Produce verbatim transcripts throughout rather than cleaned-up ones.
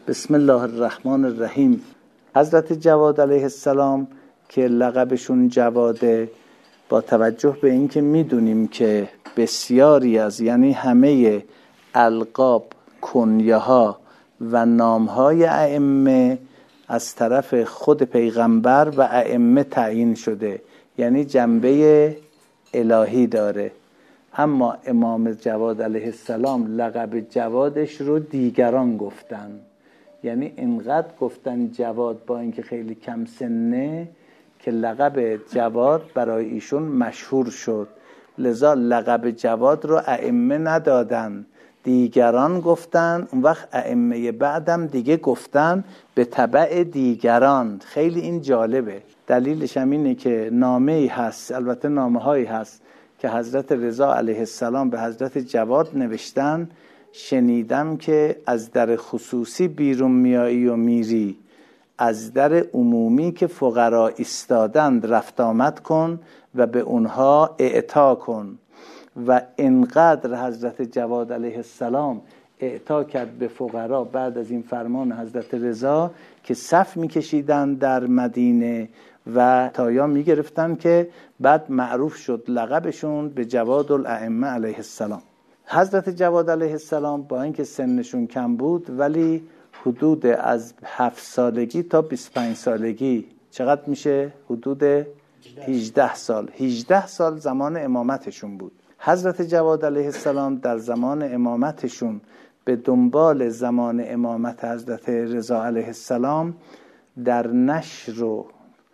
بسم الله الرحمن الرحیم. حضرت جواد علیه السلام که لقبشون جواده، با توجه به اینکه میدونیم که بسیاری از یعنی همه القاب، کنیه‌ها و نام‌های ائمه از طرف خود پیغمبر و ائمه تعیین شده، یعنی جنبه الهی داره. اما امام جواد علیه السلام لقب جوادش رو دیگران گفتن، یعنی اینقدر گفتن جواد با اینکه خیلی کم سنه که لقب جواد برای ایشون مشهور شد. لذا لقب جواد رو ائمه ندادن، دیگران گفتن. اون وقت ائمه بعدم دیگه گفتن به تبع دیگران. خیلی این جالبه. دلیلش هم اینه که نامه‌ای هست، البته نامه‌هایی هست که حضرت رضا علیه السلام به حضرت جواد نوشتن: شنیدم که از در خصوصی بیرون میایی و میری، از در عمومی که فقرا ایستادند رفت آمد کن و به اونها اعطا کن. و انقدر حضرت جواد علیه السلام اعطا کرد به فقرا بعد از این فرمان حضرت رضا که صف میکشیدن در مدینه و تایا میگرفتن که بعد معروف شد لقبشون به جواد الائمه علیه السلام. حضرت جواد علیه السلام با اینکه سنشون کم بود ولی حدود از هفت سالگی تا بیست و پنج سالگی، چقدر میشه؟ حدود هجده سال هجده سال زمان امامتشون بود. حضرت جواد علیه السلام در زمان امامتشون به دنبال زمان امامت حضرت رضا علیه السلام در نشر و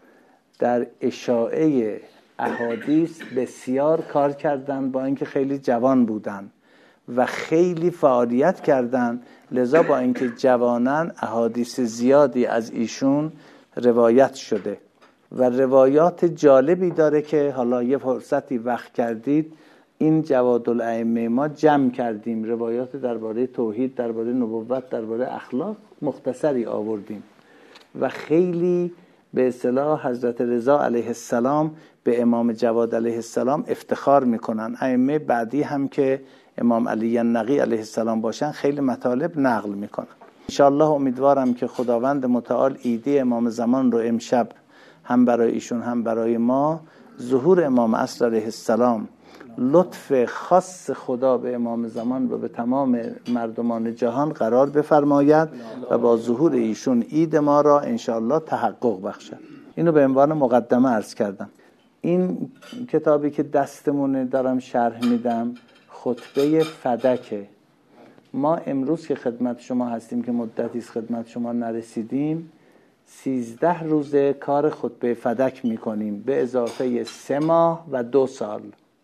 در اشاعه احادیث بسیار کار کردن، با اینکه خیلی جوان بودن و خیلی فعالیت کردن. لذا با اینکه جوانن احادیث زیادی از ایشون روایت شده و روایات جالبی داره که حالا یه فرصتی وقت کردید این جواد الائمه ما جمع کردیم، روایات درباره توحید، درباره نبوت، درباره اخلاق مختصری آوردیم و خیلی به اصطلاح حضرت رضا علیه السلام به امام جواد علیه السلام افتخار میکنن. ائمه بعدی هم که امام علی النقی علیه السلام باشن خیلی مطالب نقل میکنن. انشاءالله امیدوارم که خداوند متعال ایده امام زمان رو امشب هم برای ایشون هم برای ما، ظهور امام عصر علیه السلام، لطف خاص خدا به امام زمان و به تمام مردمان جهان قرار بفرماید و با ظهور ایشون عید ما را انشاءالله تحقق بخشد. اینو به عنوان مقدمه عرض کردم. این کتابی که دستمونه دارم شرح میدم خطبه فدکه. ما امروز که خدمت شما هستیم که مدتی است خدمت شما نرسیدیم، سیزده روزه کار خطبه فدک میکنیم به اضافه سه ماه و دو سال،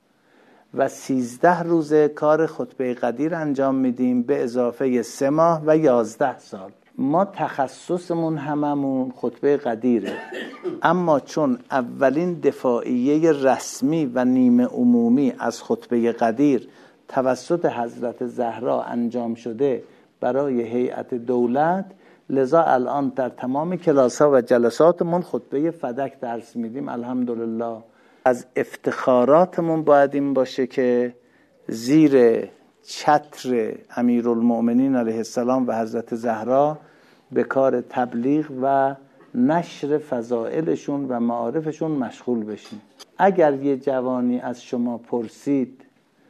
و سیزده روزه کار خطبه قدیر انجام میدیم به اضافه سه ماه و یازده سال. ما تخصصمون هممون خطبه قدیره، اما چون اولین دفاعیه رسمی و نیمه عمومی از خطبه قدیر توسط حضرت زهرا انجام شده برای هیئت دولت، لذا الان در تمام کلاس‌ها و جلساتمون خطبه فدک درس میدیم. الحمدلله. از افتخاراتمون باید این باشه که زیر چتر امیرالمؤمنین علیه السلام و حضرت زهرا به کار تبلیغ و نشر فضائلشون و معارفشون مشغول بشیم. اگر یه جوانی از شما پرسید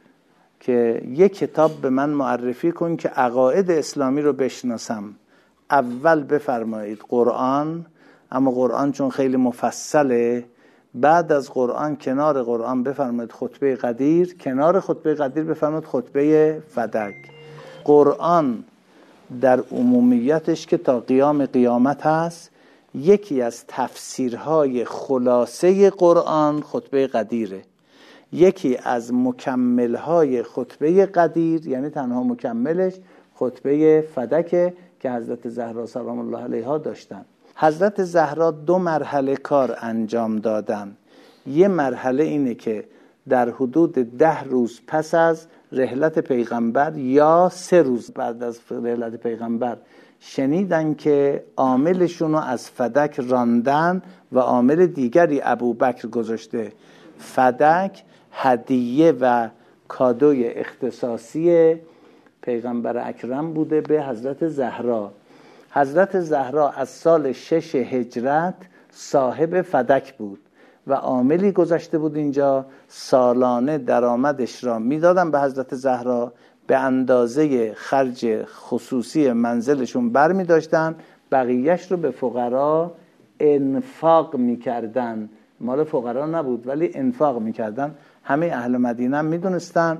که یه کتاب به من معرفی کن که عقاید اسلامی رو بشناسم، اول بفرمایید قرآن. اما قرآن چون خیلی مفصله، بعد از قرآن کنار قرآن بفرمایید خطبه قدیر، کنار خطبه قدیر بفرمایید خطبه فدک. قرآن در عمومیتش که تا قیام قیامت هست، یکی از تفسیرهای خلاصه قرآن خطبه قدیره. یکی از مکملهای خطبه قدیر، یعنی تنها مکملش، خطبه فدک که حضرت زهرا سلام الله علیها داشتن. حضرت زهرا دو مرحله کار انجام دادن. یه مرحله اینه که در حدود ده روز پس از رحلت پیغمبر یا سه روز بعد از رحلت پیغمبر شنیدن که عاملشون رو از فدک راندن و عامل دیگری ابوبکر گذاشته. فدک هدیه و کادوی اختصاصی پیغمبر اکرم بوده به حضرت زهرا. حضرت زهرا از سال شش هجرت صاحب فدک بود و عاملی گذاشته بود اینجا، سالانه درآمدش را میدادن به حضرت زهرا، به اندازه خرج خصوصی منزلشون بر می داشتن، بقیهش رو به فقرا انفاق میکردن. مال فقرا نبود ولی انفاق میکردن. همه اهل مدینه هم میدونستن.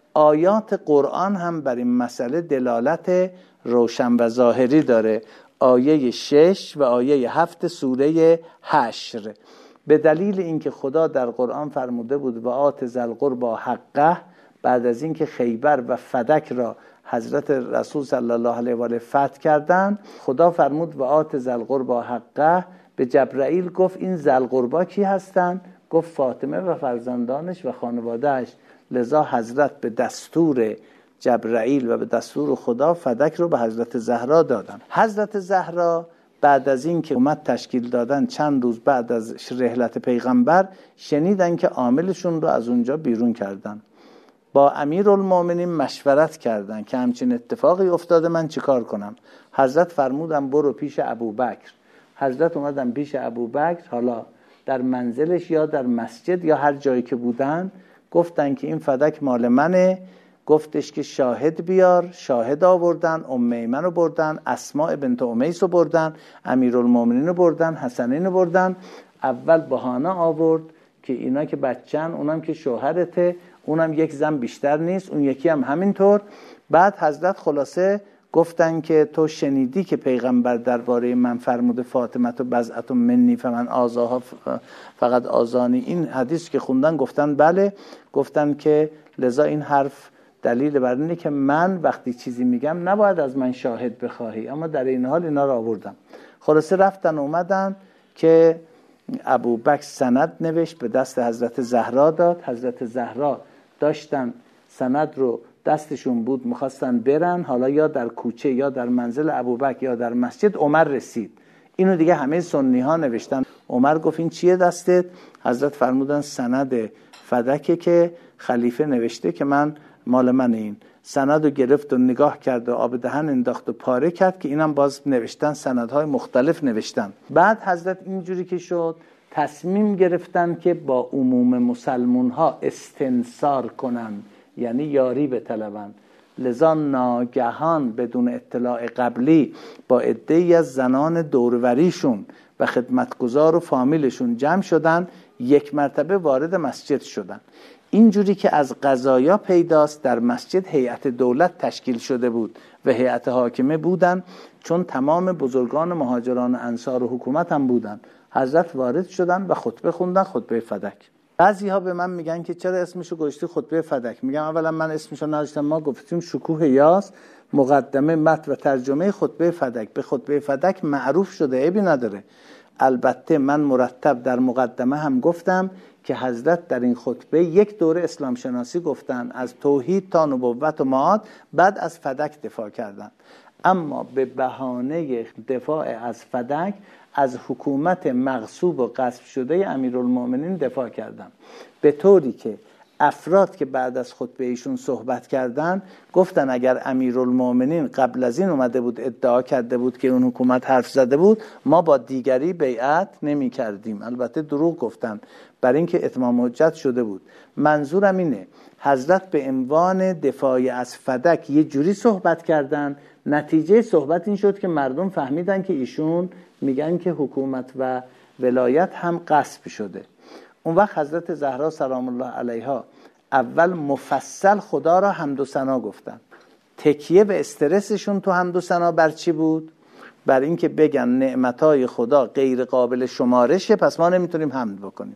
آیات قرآن هم بر این مسئله دلالت روشن و ظاهری داره. آیه شش و آیه هفت سوره حشر، به دلیل اینکه خدا در قرآن فرموده بود و آت ذی القربی حقه، بعد از اینکه خیبر و فدک را حضرت رسول صلی الله علیه و آله فتح کردن، خدا فرمود و آت ذی القربی حقه. به جبرائیل گفت این ذی القربی کی هستن؟ گفت فاطمه و فرزندانش و خانوادهش. لذا حضرت به دستور جبرائیل و به دستور خدا فدک رو به حضرت زهرا دادن. حضرت زهرا بعد از این که اومد تشکیل دادن، چند روز بعد از رحلت پیغمبر، شنیدن که عاملشون رو از اونجا بیرون کردن. با امیرالمومنین مشورت کردن که همچین اتفاقی افتاده، من چیکار کنم؟ حضرت فرمودن برو پیش ابوبکر. حضرت اومدن پیش ابوبکر، حالا در منزلش یا در مسجد یا هر جایی که بودن، گفتن که این فدک مال منه. گفتش که شاهد بیار. شاهد آوردن، ام ایمن رو بردن، اسماء بنت امیس رو بردن، امیرالمومنین رو بردن، حسنین رو بردن. اول بهانه آورد که اینا که بچن، اونم که شوهرته، اونم یک زن بیشتر نیست، اون یکی هم همینطور. بعد حضرت خلاصه گفتن که تو شنیدی که پیغمبر درباره من فرموده فاطمه تو بضعة منی فمن آذاها فقط آذانی. این حدیث که خوندن گفتن بله. گفتن که لذا این حرف دلیل بر اینه که من وقتی چیزی میگم نباید از من شاهد بخواهی، اما در این حال اینا رو آوردم. خلاصه رفتن اومدن که ابوبکر سند نوشت، به دست حضرت زهرا داد. حضرت زهرا داشتن سند رو دستشون بود، میخواستن برن، حالا یا در کوچه یا در منزل ابوبکر یا در مسجد. عمر رسید، اینو دیگه همه سنی ها نوشتن. عمر گفت این چیه دستت؟ حضرت فرمودن سند فدکه که خلیفه نوشته که من مال من. این سند رو گرفت و نگاه کرد و آب دهن انداخت و پاره کرد که اینم باز نوشتن، سندهای مختلف نوشتن. بعد حضرت اینجوری که شد تصمیم گرفتن که با عموم مسلمون ها استنصار کنن، یعنی یاری بطلبن. لذا ناگهان بدون اطلاع قبلی با عده‌ای از زنان دوروریشون و خدمتگزار و فامیلشون جمع شدن، یک مرتبه وارد مسجد شدن. اینجوری که از قضایا پیداست در مسجد هیئت دولت تشکیل شده بود و هیئت حاکمه بودن، چون تمام بزرگان مهاجران انصار و حکومت هم بودن. حضرت وارد شدن و خطبه خوندن، خطبه فدک. بعضی ها به من میگن که چرا اسمشو گذاشتی خطبه فدک؟ میگم اولا من اسمشو نداشتم، ما گفتیم شکوه یاس، مقدمه متن و ترجمه خطبه فدک. به خطبه فدک معروف شده، عیبی نداره. البته من مرتب در مقدمه هم گفتم که حضرت در این خطبه یک دوره اسلام شناسی گفتن، از توحید تا نبوت و معاد، بعد از فدک دفاع کردن. اما به بهانه دفاع از فدک از حکومت مغصوب و غصب شده امیرالمومنین دفاع کردن، به طوری که افراد که بعد از خطبه ایشون صحبت کردن گفتن اگر امیرالمومنین قبل از این اومده بود ادعا کرده بود که اون حکومت حرف زده بود، ما با دیگری بیعت نمی کردیم. البته دروغ گفتن برای اینکه اتمام حجت شده بود. منظورم اینه حضرت به عنوان دفاع از فدک یه جوری صحبت کردن، نتیجه صحبت این شد که مردم فهمیدن که ایشون میگن که حکومت و ولایت هم غصب شده. اون وقت حضرت زهرا سلام الله علیها اول مفصل خدا را حمد و ثنا گفتن. تکیه به استرسشون تو حمد و ثنا بر چی بود؟ بر اینکه بگن نعمتای خدا غیر قابل شمارشه، پس ما نمیتونیم حمد بکنیم.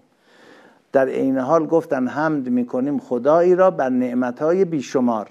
در عین حال گفتن حمد میکنیم خدایی را بر نعمتای بیشمار.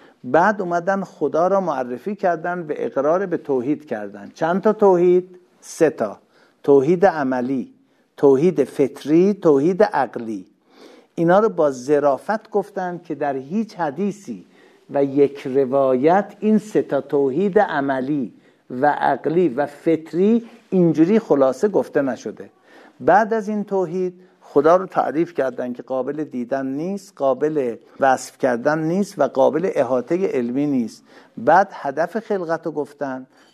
بعد اومدن خدا را معرفی کردن، به اقرار به توحید کردن. چند تا توحید؟ سه تا. توحید عملی، توحید فطری، توحید عقلی. اینا رو با ظرافت گفتن که در هیچ حدیثی و یک روایت این سه تا توحید عملی و عقلی و فطری اینجوری خلاصه گفته نشده. بعد از این توحید خدا رو تعریف کردن که قابل دیدن نیست، قابل وصف کردن نیست و قابل احاطه علمی نیست. بعد هدف خلقت رو گفتن،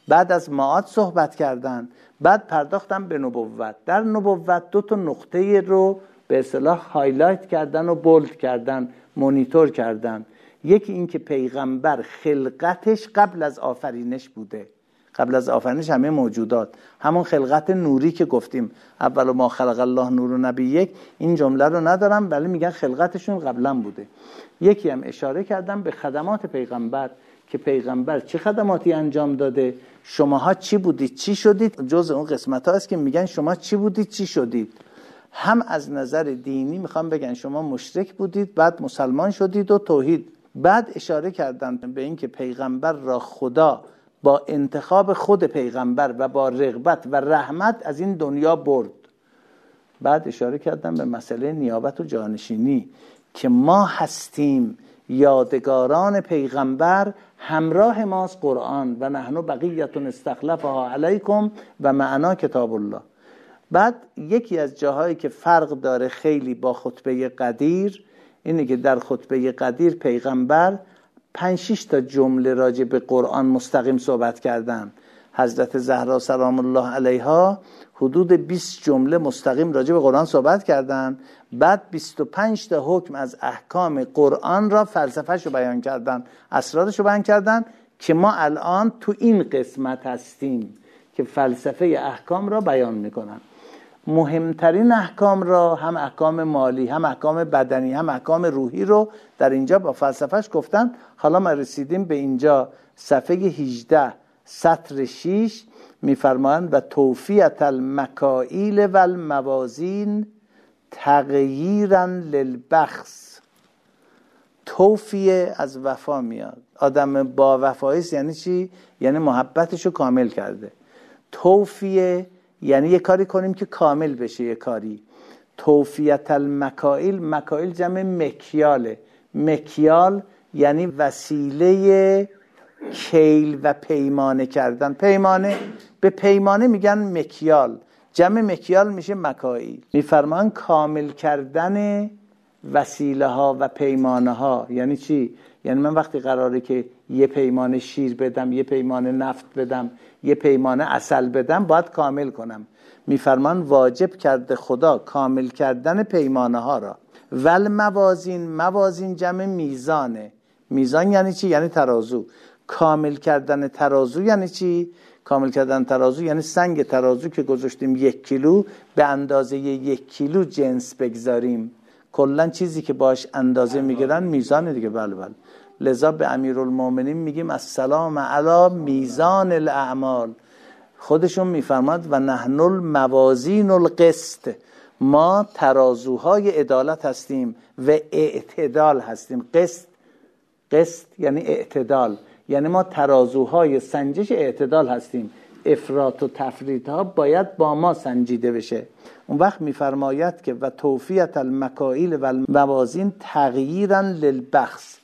بعد از معاد صحبت کردن، بعد پرداختن به نبوت. در نبوت دو تا نقطه رو به اصطلاح هایلایت کردن و بولد کردن، مونیتور کردن. یکی این که پیغمبر خلقتش قبل از آفرینش بوده، قبل از آفرینش همه موجودات، همون خلقت نوری که گفتیم اول ما خلق الله نور و نبی یک، این جمله رو ندارم ولی میگن خلقتشون قبلا بوده. یکی هم اشاره کردم به خدمات پیغمبر که پیغمبر چه خدماتی انجام داده، شماها چی بودید چی شدید، جز اون قسمت ها است که میگن شما چی بودید چی شدید. هم از نظر دینی میخوام بگن شما مشرک بودید بعد مسلمان شدید و توحید. بعد اشاره کردن به این که پیغمبر را خدا با انتخاب خود پیغمبر و با رغبت و رحمت از این دنیا برد. بعد اشاره کردن به مسئله نیابت و جانشینی که ما هستیم یادگاران پیغمبر، همراه ماست قرآن و نحن بقیتون استخلفها علیکم و معنا کتاب الله. بعد یکی از جاهایی که فرق داره خیلی با خطبه قدیر اینه که در خطبه قدیر پیغمبر پنج شش تا جمله راجع به قرآن مستقیم صحبت کردن. حضرت زهرا سلام الله علیها حدود بیست جمله مستقیم راجع به قرآن صحبت کردن. بعد بیست و پنج تا حکم از احکام قرآن را فلسفه‌شو بیان کردن، اسرارشو بیان کردن که ما الان تو این قسمت هستیم که فلسفه احکام را بیان میکنن. مهمترین احکام را، هم احکام مالی هم احکام بدنی هم احکام روحی رو در اینجا با فلسفهش گفتن. حالا ما رسیدیم به اینجا صفحه هجده سطر شش میفرمایند و توفیت المکائیل و الموازین تغییرا للبخس. توفیه از وفا میاد، آدم با وفاییست یعنی چی؟ یعنی محبتشو کامل کرده. توفیه یعنی یه کاری کنیم که کامل بشه یه کاری. توفیت المکائیل، مکائیل جمع مکیاله، مکیال یعنی وسیله کیل و پیمانه کردن. پیمانه به پیمانه میگن مکیال، جمع مکیال میشه مکائیل. میفرمان کامل کردن وسیله ها و پیمانه ها. یعنی چی؟ یعنی من وقتی قراره که یه پیمانه شیر بدم، یه پیمانه نفت بدم، یه پیمانه عسل بدم، باید کامل کنم. میفرمان واجب کرده خدا کامل کردن پیمانه ها را. ول موازین، موازین جمع میزانه. میزان یعنی چی؟ یعنی ترازو. کامل کردن ترازو یعنی چی؟ کامل کردن ترازو یعنی سنگ ترازو که گذاشتیم یک کیلو به اندازه یک کیلو جنس بگذاریم. کلن چیزی که باش اندازه میگیرن میزانه دیگه. بله بله. لذا به امیرالمومنین میگیم السلام علی میزان الاعمال. خودشون میفرماد و نحن الموازین القسط، ما ترازوهای عدالت هستیم و اعتدال هستیم. قسط، قسط یعنی اعتدال، یعنی ما ترازوهای سنجش اعتدال هستیم. افراط و تفریط ها باید با ما سنجیده بشه. اون وقت میفرماید که و توفیت المکائیل و الموازین تغییرا للبخس.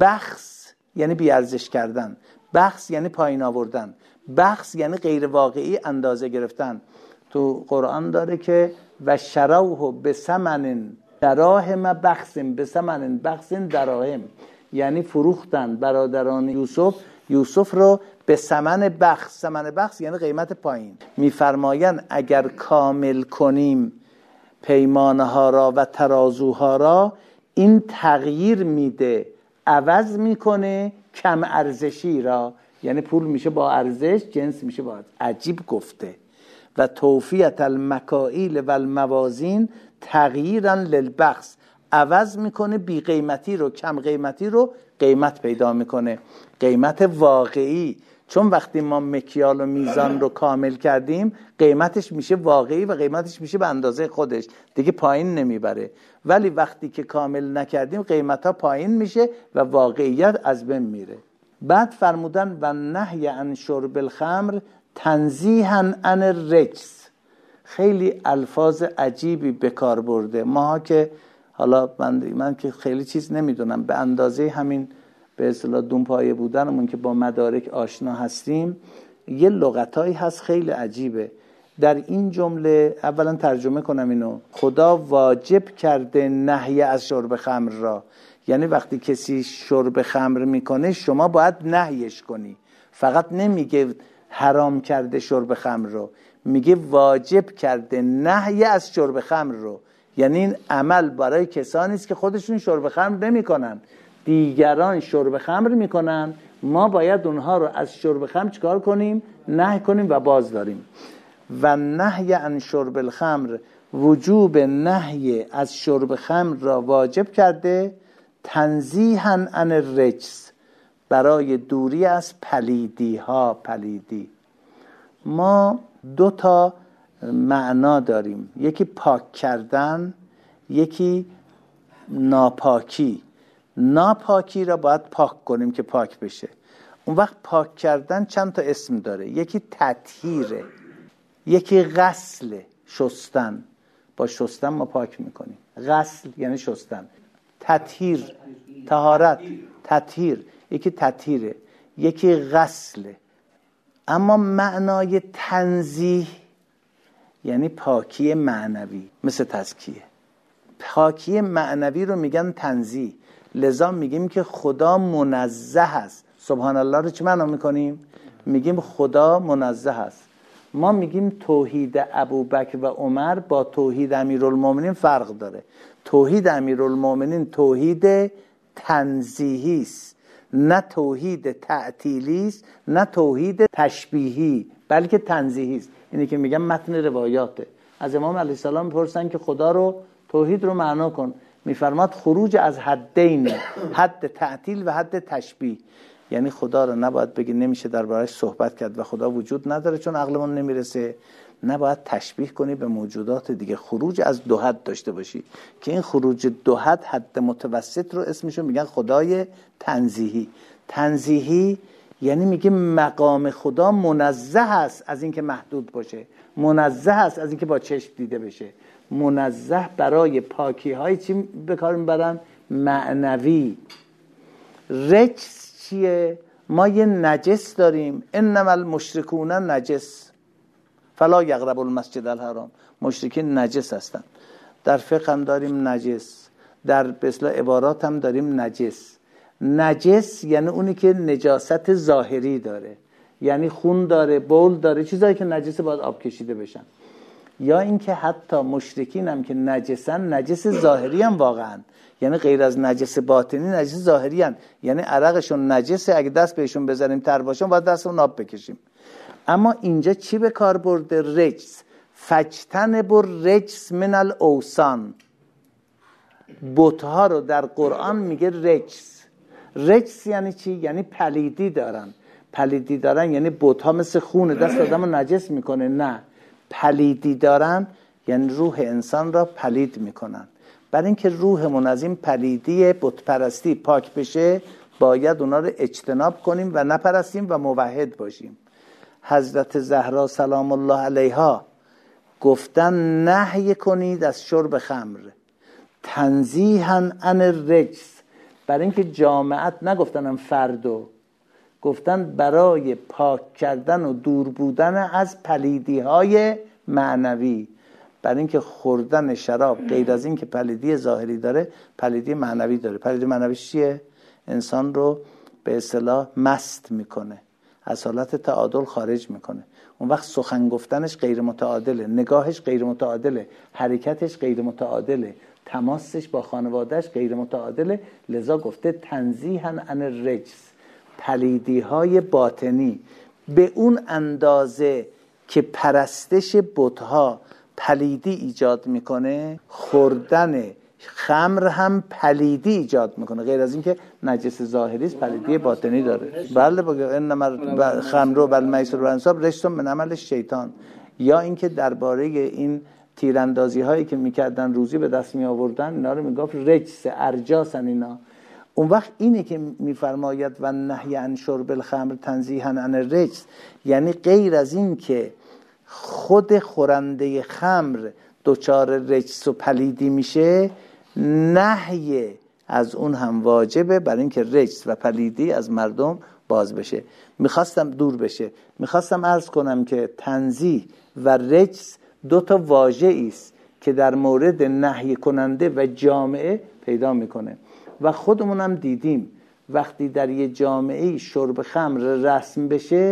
بخس یعنی بیارزش کردن، بخس یعنی پایین آوردن، بخس یعنی غیر واقعی اندازه گرفتن. تو قرآن داره که و شروه بثمن دراهم بخس، بثمن بخس دراهم، یعنی فروختن برادران یوسف یوسف رو به ثمن بخس. ثمن بخس یعنی قیمت پایین. میفرمایند اگر کامل کنیم پیمانه ها را و ترازوها را، این تغییر میده، عوض میکنه کم ارزشی را. یعنی پول میشه با ارزش، جنس میشه با ارزش. عجیب گفته. و توفیت المکائیل و الموازین تغییرا للبخس، عوض میکنه بی قیمتی رو، کم قیمتی رو قیمت پیدا میکنه، قیمت واقعی. چون وقتی ما مکیال و میزان رو کامل کردیم قیمتش میشه واقعی و قیمتش میشه به اندازه خودش، دیگه پایین نمیبره. ولی وقتی که کامل نکردیم قیمت ها پایین میشه و واقعیت از بین میره. بعد فرمودن و نهی عن شرب الخمر تنزیها عن الرجس. خیلی الفاظ عجیبی به کار برده. ما که حالا من, من که خیلی چیز نمیدونم، به اندازه همین به اصطلاح دونپایه بودنمون که با مدارک آشنا هستیم، یه لغتایی هست خیلی عجیبه. در این جمله اولا ترجمه کنم اینو. خدا واجب کرده نهی از شرب خمر را، یعنی وقتی کسی شرب خمر میکنه شما باید نهیش کنی. فقط نمیگه حرام کرده شرب خمر رو، میگه واجب کرده نهی از شرب خمر رو. یعنی این عمل برای کسانی است که خودشون شرب خمر نمیکنن، دیگران شرب خمر میکنن، ما باید اونها رو از شرب خمر چیکار کنیم؟ نهی کنیم و باز داریم. و نهی عن شرب الخمر، وجوب نهی از شرب خمر را واجب کرده، تنزیها عن الرجس، برای دوری از پلیدی ها. پلیدی ما دو تا معنا داریم، یکی پاک کردن، یکی ناپاکی. ناپاکی را باید پاک کنیم که پاک بشه. اون وقت پاک کردن چند تا اسم داره، یکی تطهیره، یکی غسل، شستن. با شستن ما پاک میکنیم. غسل یعنی شستن. تطهیر، طهارت، تطهیر، یکی تطهیره، یکی غسله. اما معنای تنزیه یعنی پاکی معنوی، مثل تزکیه. پاکی معنوی رو میگن تنزیه. لذا میگیم که خدا منزه است. سبحان الله رو چه معنا میکنیم؟ میگیم خدا منزه است. ما میگیم توحید ابوبکر و عمر با توحید امیرالمومنین فرق داره. توحید امیرالمومنین توحید تنزیهی است، نه توحید تعطیلی است، نه توحید تشبیهی، بلکه تنزیهی است. اینی که میگم متن روایاته. از امام علیه السلام میپرسن که خدا رو، توحید رو معنا کن، میفرماد خروج از حدین، حد تعطیل و حد تشبیه. یعنی خدا رو نباید بگی نمیشه دربارش صحبت کرد و خدا وجود نداره چون عقلمون نمیرسه، نباید تشبیه کنی به موجودات دیگه. خروج از دو حد داشته باشی که این خروج دو حد، حد متوسط رو اسمشو میگن خدای تنزیهی. تنزیهی یعنی میگه مقام خدا منزه است از اینکه محدود باشه، منزه است از اینکه با چشم دیده بشه، منزه برای پاکی های چی به کار میبرن؟ معنوی. رجس چیه؟ ما یه نجس داریم، انما المشرکون نجس فلا یقربوا المسجد الحرام. مشرکین نجس هستن. در فقه هم داریم نجس، در به اصطلاح عبارات هم داریم نجس. نجس یعنی اونی که نجاست ظاهری داره، یعنی خون داره، بول داره، چیزایی که نجسه باید آب کشیده بشن. یا اینکه حتی مشرکین هم که نجسن، نجس ظاهری هم واقعا، یعنی غیر از نجس باطنی نجس ظاهری هم، یعنی عرقشون نجسه، اگه دست بهشون بزنیم تر باشن باید دستمون آب بکشیم. اما اینجا چی به کار برده؟ رجس. فجتنب الرجس من الاوثان. بت‌ها رو در قرآن میگه رجس. رجس یعنی چی؟ یعنی پلیدی دارن. پلیدی دارن یعنی بت‌ها مثل خون دست آدمو نجس میکنه؟ نه، پلیدی دارن یعنی روح انسان را پلید میکنن. برای اینکه روحمون از این پلیدی بت پرستی پاک بشه باید اونا رو اجتناب کنیم و نپرستیم و موحد باشیم. حضرت زهرا سلام الله علیها گفتن نهی کنید از شرب خمر، تنزیها عن الرجس. برای اینکه جامعت نگفتنم فردو، گفتن برای پاک کردن و دور بودن از پلیدی های معنوی. برای اینکه خوردن شراب غیر از این که پلیدی ظاهری داره، پلیدی معنوی داره. پلیدی معنوی چیه؟ انسان رو به اصطلاح مست میکنه، از حالت تعادل خارج میکنه. اون وقت سخن گفتنش غیر متعادله، نگاهش غیر متعادله، حرکتش غیر متعادله، تماسش با خانوادهش غیر متعادله. لذا گفته تنزیها عن الرجس، پلیدی های باطنی. به اون اندازه که پرستش بت‌ها پلیدی ایجاد میکنه، خوردن خمر هم پلیدی ایجاد میکنه، غیر از اینکه نجس ظاهری است پلیدی باطنی داره. بله بگه انما خمر و المیسر و الانصاب رجس من عمل شیطان. یا اینکه درباره این تیراندازی هایی که میکردن روزی به دست می آوردن، اینا رو میگفت رجس، ارجاسن اینا. اون وقت اینه که میفرماید و نهی عن شرب الخمر تنزیها عن الرجس، یعنی غیر از این که خود خورنده خمر دچار رجس و پلیدی میشه، نهی از اون هم واجبه برای اینکه رجس و پلیدی از مردم باز بشه. میخواستم دور بشه. میخواستم عرض کنم که تنزیه و رجس دو تا واژه است که در مورد نهی کننده و جامعه پیدا میکنه و خودمون هم دیدیم وقتی در یه جامعه شرب خمر رسم بشه،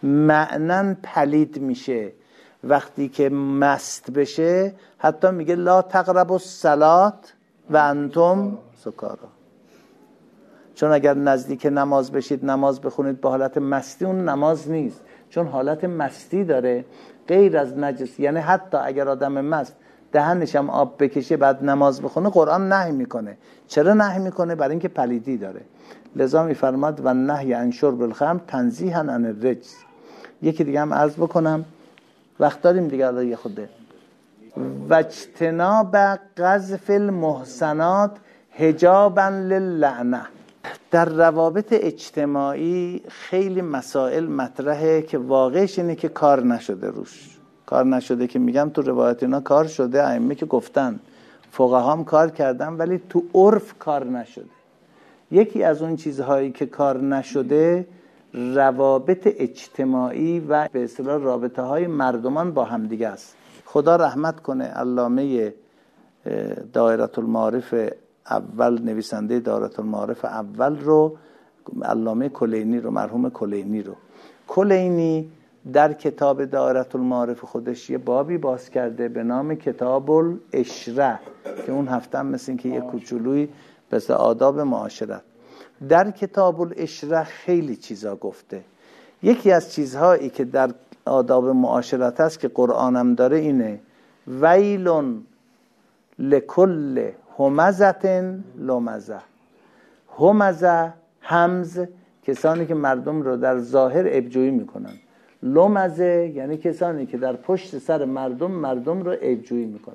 معنن پلید میشه وقتی که مست بشه. حتی میگه لا تقربوا الصلاة و انتم سکارا، چون اگر نزدیک نماز بشید نماز بخونید با حالت مستی، اون نماز نیست، چون حالت مستی داره غیر از نجس. یعنی حتی اگر آدم مست دهنش هم آب بکشه بعد نماز بخونه، قرآن نهی میکنه. چرا نهی میکنه؟ برای اینکه پلیدی داره. لذا میفرماد و نهی عن شرب الخمر تنزیها عن الرجس. یکی دیگه هم عرض بکنم، وقت داریم دیگه، الان یه خوده. و اجتناب قذف المحصنات حجابا للعنه. در روابط اجتماعی خیلی مسائل مطرحه که واقعش اینه که کار نشده روش. کار نشده که میگم تو روایت اینا کار شده، ائمه که گفتن، فقها هم کار کردن، ولی تو عرف کار نشده. یکی از اون چیزهایی که کار نشده روابط اجتماعی و به اصطلاح رابطه های مردمان با همدیگه است. خدا رحمت کنه علامه دایره المعارف اول، نویسنده دایره المعارف اول رو، علامه کلینی رو، مرحوم کلینی رو. کلینی در کتاب دایره المعارف خودش یه بابی باز کرده به نام کتاب العشره که اون هفته هم مثل این که یه کوچولوی بس آداب معاشرت. در کتاب العشره خیلی چیزا گفته. یکی از چیزهایی که در آداب معاشرت هست که قرآنم داره اینه: ویلون لکل همزه لمزه. همزه، همز، کسانی که مردم رو در ظاهر عیب‌جویی میکنن. لمزه یعنی کسانی که در پشت سر مردم مردم رو عیب‌جویی میکنن.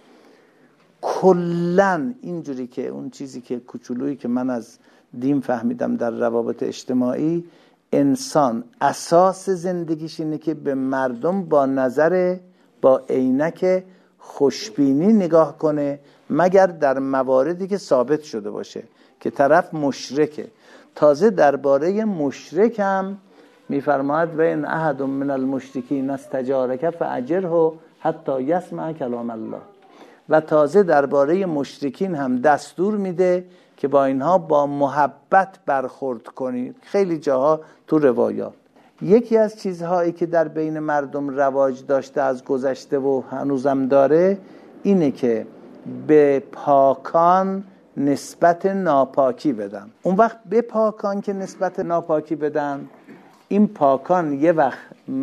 کلن اینجوری که اون چیزی که کوچولویی که من از دین فهمیدم در روابط اجتماعی، انسان اساس زندگیش اینه که به مردم با نظر با عینک خوشبینی نگاه کنه، مگر در مواردی که ثابت شده باشه که طرف مشرکه. تازه درباره مشرک هم میفرماید و ان احد من المشرکین استجارک فاجره حتی یسمع کلام الله. و تازه درباره مشرکین هم دستور میده که با اینها با محبت برخورد کنید. خیلی جاها تو روایات. یکی از چیزهایی که در بین مردم رواج داشته از گذشته و هنوزم داره اینه که به پاکان نسبت ناپاکی بدن. اون وقت به پاکان که نسبت ناپاکی بدن، این پاکان یه وقت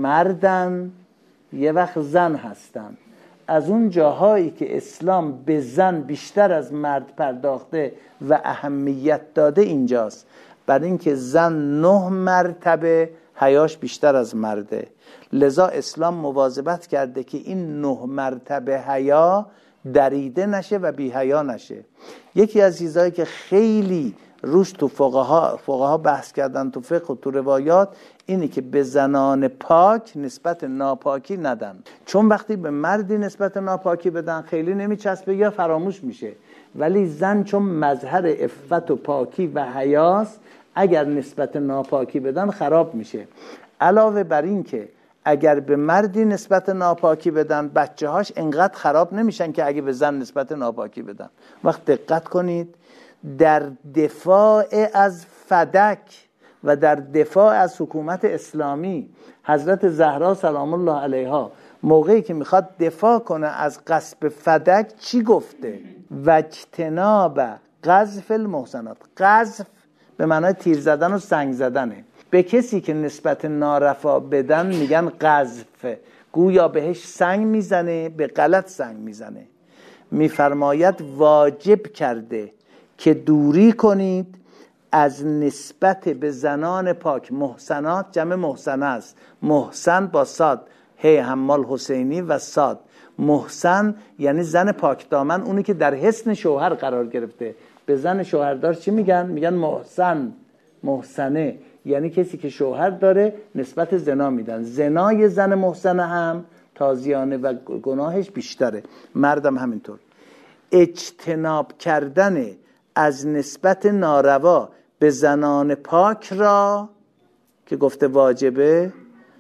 مردن یه وقت زن هستن. از اون جاهایی که اسلام به زن بیشتر از مرد پرداخته و اهمیت داده اینجاست، برای اینکه زن نه مرتبه حیاش بیشتر از مرده. لذا اسلام مواظبت کرده که این نه مرتبه حیا دریده نشه و بی حیا نشه. یکی از چیزایی که خیلی روش تو فقها فقها بحث کردن تو فقه و تو روایات اینه که به زنان پاک نسبت ناپاکی ندن، چون وقتی به مردی نسبت ناپاکی بدن خیلی نمیچسبه یا فراموش میشه. ولی زن چون مظهر عفت و پاکی و حیاست، اگر نسبت ناپاکی بدن خراب میشه. علاوه بر این که اگر به مردی نسبت ناپاکی بدن، بچه هاش انقدر خراب نمیشن که اگه به زن نسبت ناپاکی بدن. وقت دقت کنید، در دفاع از فدک و در دفاع از حکومت اسلامی حضرت زهرا سلام الله علیها موقعی که میخواد دفاع کنه از غصب فدک چی گفته؟ واجتناب قذف المحصنات. قذف به معنای تیر زدن و سنگ زدنه. به کسی که نسبت نارفا بدن میگن قذف، گویا بهش سنگ میزنه، به غلط سنگ میزنه. میفرماید واجب کرده که دوری کنید از نسبت به زنان پاک. محسنات جمع محسنه است. محسن با صاد، هی حمال حسینی و صاد. محسن یعنی زن پاک دامن، اونی که در حصن شوهر قرار گرفته. به زن شوهردار چی میگن؟ میگن محسن. محسنه یعنی کسی که شوهر داره نسبت زنا میدن. زنای زن محسنه هم تازیانه و گناهش بیشتره. مردم همینطور. اجتناب کردن از نسبت ناروا به زنان پاک را که گفته واجبه،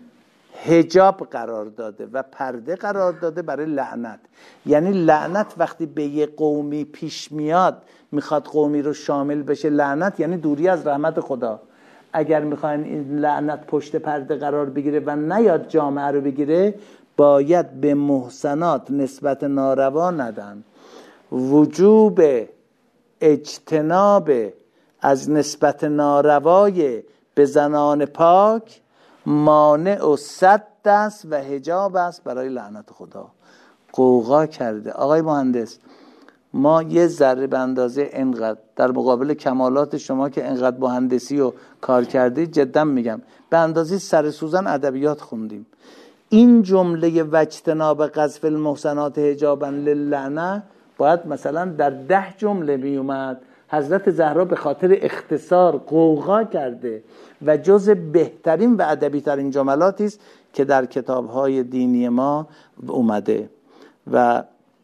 حجاب قرار داده و پرده قرار داده برای لعنت. یعنی لعنت وقتی به یه قومی پیش میاد، میخواد قومی رو شامل بشه، لعنت یعنی دوری از رحمت خدا. اگر میخواین این لعنت پشت پرده قرار بگیره و نیاد جامعه رو بگیره، باید به محسنات نسبت ناروا ندن. وجوب اجتناب از نسبت ناروای به زنان پاک مانع و صد است و حجاب است برای لعنت خدا. قوقا کرده آقای مهندس، ما یه ذره به اندازه اینقدر در مقابل کمالات شما که اینقدر مهندسی و کار کردید، جدا میگم به اندازه سر سوزن ادبیات خوندیم. این جمله واجتناب قذف المحصنات حجابا للعنه باید مثلا در ده جمله میومد. حضرت زهرا به خاطر اختصار قوقا کرده و جز بهترین و ادبی ترین جملاتی است که در کتاب‌های دینی ما اومده. و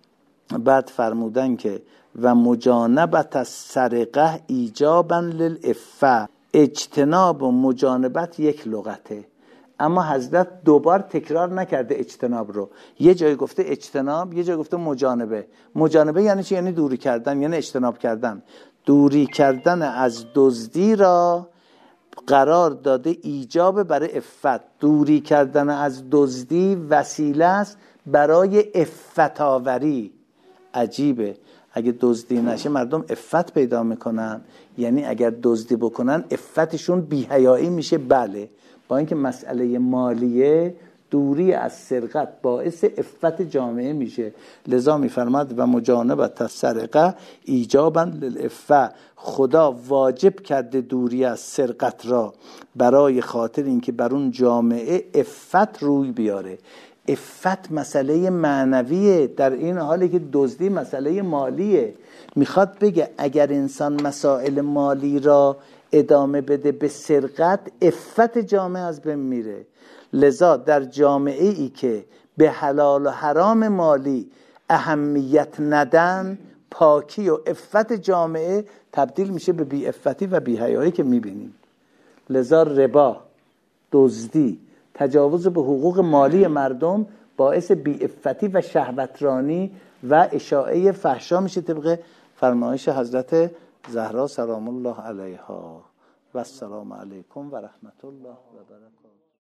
بعد فرمودن که و مجانبت السرقه ایجابا للعفه. اجتناب و مجانبت یک لغته، اما حضرت دوبار تکرار نکرده اجتناب رو. یه جای گفته اجتناب، یه جای گفته مجانبه. مجانبه یعنی چی؟ یعنی دوری کردن، یعنی اجتناب کردن. دوری کردن از دزدی را قرار داده ایجاب برای عفت. دوری کردن از دزدی وسیله است برای عفت آوری. عجیبه، اگه دزدی نشه مردم عفت پیدا میکنن، یعنی اگر دزدی بکنن عفتشون بی‌حیایی میشه. بله، با اینکه مسئله مالیه، دوری از سرقت باعث عفت جامعه میشه. لذا میفرماد و مجانبت السرقه ایجابا للعفه. خدا واجب کرده دوری از سرقت را برای خاطر اینکه بر اون جامعه عفت روی بیاره. عفت مسئله معنویه، در این حالی که دزدی مسئله مالیه. میخواد بگه اگر انسان مسائل مالی را ادامه بده به سرقت، عفت جامعه از بین میره. لذا در جامعه ای که به حلال و حرام مالی اهمیت ندن، پاکی و عفت جامعه تبدیل میشه به بی عفتی و بی حیایی که میبینیم. لذا ربا، دزدی، تجاوز به حقوق مالی مردم باعث بی‌عفتی و شهوترانی و اشاعه فحشا میشه، طبق فرمایش حضرت زهرا سلام الله علیها. و السلام علیکم و رحمت الله و برکاته.